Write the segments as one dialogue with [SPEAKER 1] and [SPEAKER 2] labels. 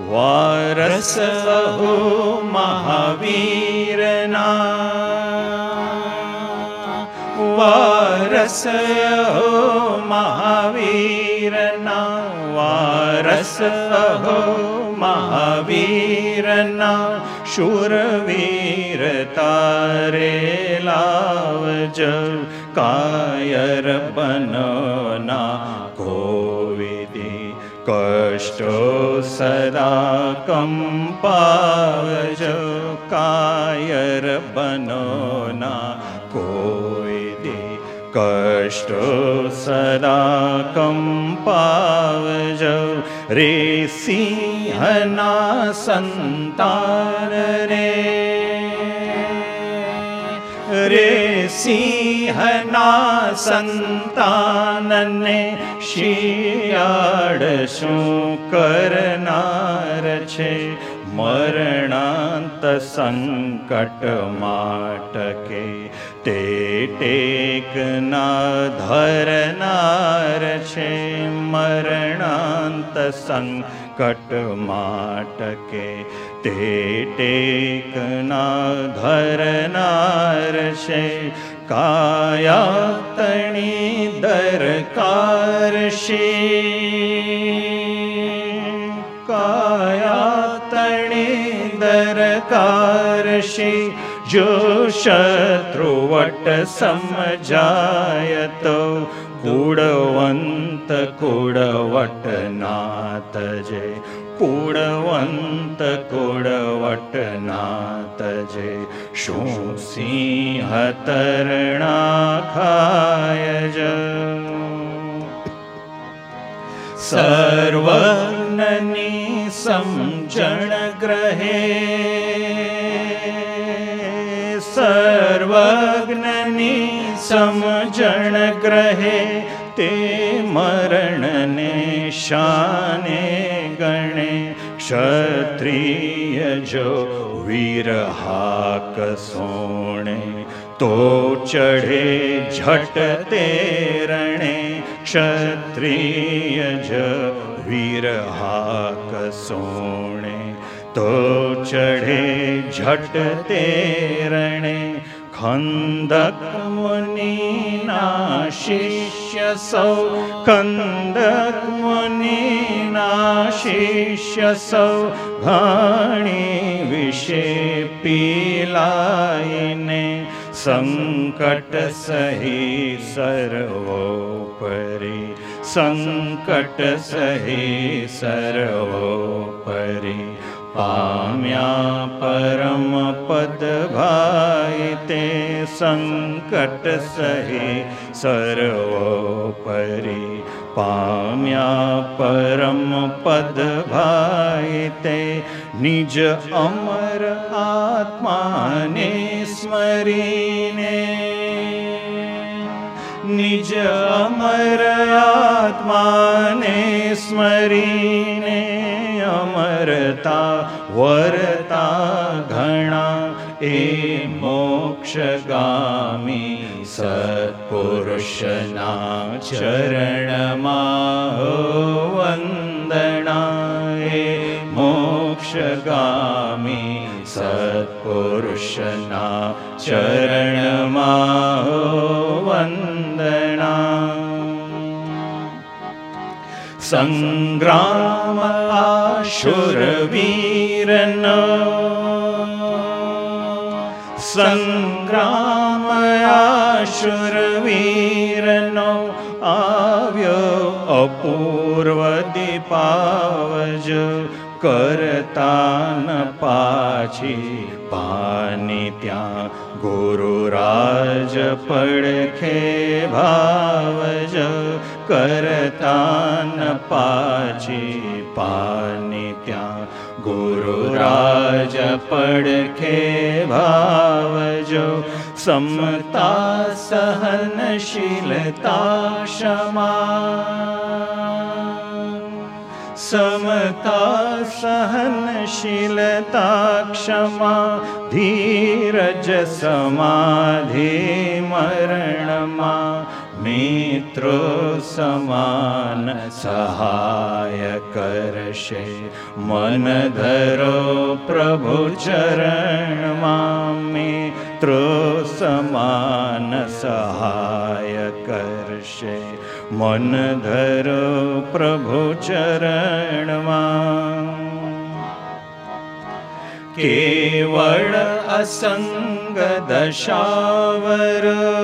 [SPEAKER 1] વારસ હો મહાવીરના, વારસ હો મહાવીરના, વારસ હો મહાવીરના, શૂરવીર તારે લાવજો, કાયર બનના કોવિદી, કષ્ટો સદા કંપાવજો, કાયર બનના કોવિદી, કષ્ટો સદા કંપાવજો. રે સિંહના સંતાન રે સિંહના સંતાનને શિયાળ શું કરનાર છે, મરણાંત સંકટ માટકે તે ટેકના ધરનાર છે, મરણાંત સંકટ માટકે તે ટેકના ધરનાર છે, કાયા તણી દરકાર છે, કાયા તણી દરકાર છે, જો શત્રુવટ સમજાય તો કુળવંત કુળવટ નાથ જે, કુળવંત કુળવટ નાથ જે, શું સિંહ તરણા ખાય જ. સર્વજ્ઞની સમજણ ગ્રહે, સર્વજ્ઞની સમજણ ગ્રહે, તે મરણને શાને ગણે, ક્ષત્રિય જો વીરહાક સોણે તો ચઢે ઝટ તે રણે, ક્ષત્રિય જો વીરહાક સોણે તો ચઢે ઝટ તે રણે. ખંદક મુનિના શિષ્ય સૌ, ખંદક મુનિના શિષ્ય સૌ, ઘાણી વિશે પીલાઈને, સંકટ સહી સર્વોપરી, સંકટ સહી સર્વોપરી, પામ્યા પરમ પદ ભાઈ તે, સંકટ સહી સર્વોપરી, પામ્યા પરમ પદ ભાઈ તે, નિજ અમર આત્માને સ્મરીને, નિજ અમર આત્માને સ્મરીને, અમરતા વરતા ઘણા, એ મોક્ષગામી સત્પુરુષના ચરણમાં હો વંદના, એ મોક્ષગામી સત્પુરુષના ચરણમાં હો વંદના. સંગ્રામ આશુરવીરનો, સંગ્રામ આશુરવીરનો, આવ્યો અપૂર્વ દીપાવજો, કરતા ન પાછી પાની ત્યાં, ગુરુરાજ પડખે ભાવજો, કરતા ન પાછી પાની ત્યાં, ગુરુરાજ પડખે ભાવજો. સમતા સહનશીલતા ક્ષમા, સમતા સહનશીલતા ક્ષમા, ધીરજ સમાધિ મરણમાં, મિત્રો સમાન સહાય કરશે. મન ધરો પ્રભુ ચરણમાં, મિત્રો સમાન સહાય કરશે. મન ધરો પ્રભુ ચરણમાં. કેવળ અસંગ દશાવર,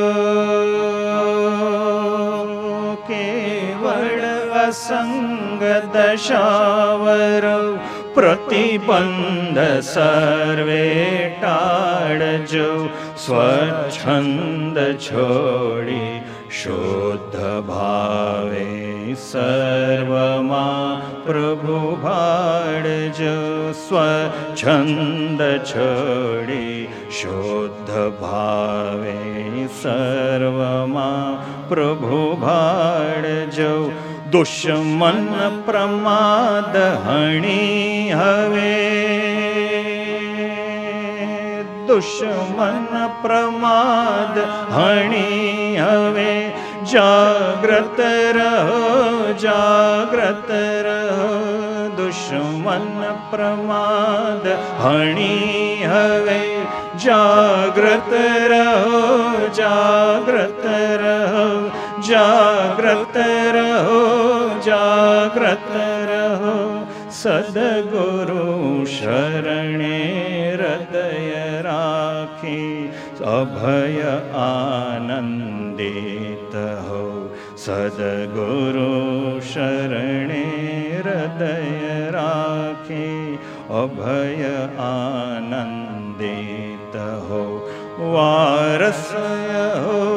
[SPEAKER 1] કેવળ અસંગ દશાવર, પ્રતિબંધ સર્વે ટાળજો. સ્વચ્છંદ છોડી શુદ્ધ ભાવે સર્વમાં પ્રભુ ભાડજો. સ્વચ્છંદ છોડી શુદ્ધ ભાવે સર્વમાં પ્રભુ ભાડજો. દુશ્મન પ્રમાદ હણી હવે, દુશ્મન પ્રમાદ હણી હવે. જાગ્રત રહો, જાગ્રત રહો. દુશ્મન પ્રમાદ હણી હવે. જાગ્રત રહો, જાગ્રત રહો. જાગ્રત રહો, જાગ્રત રહો. સદગુરુ શરણે હૃદય રાખી, અભય આનંદિત હો. સદગુરુ શરણે હૃદય રાખી, અભય આનંદિત હો. વારસય હો,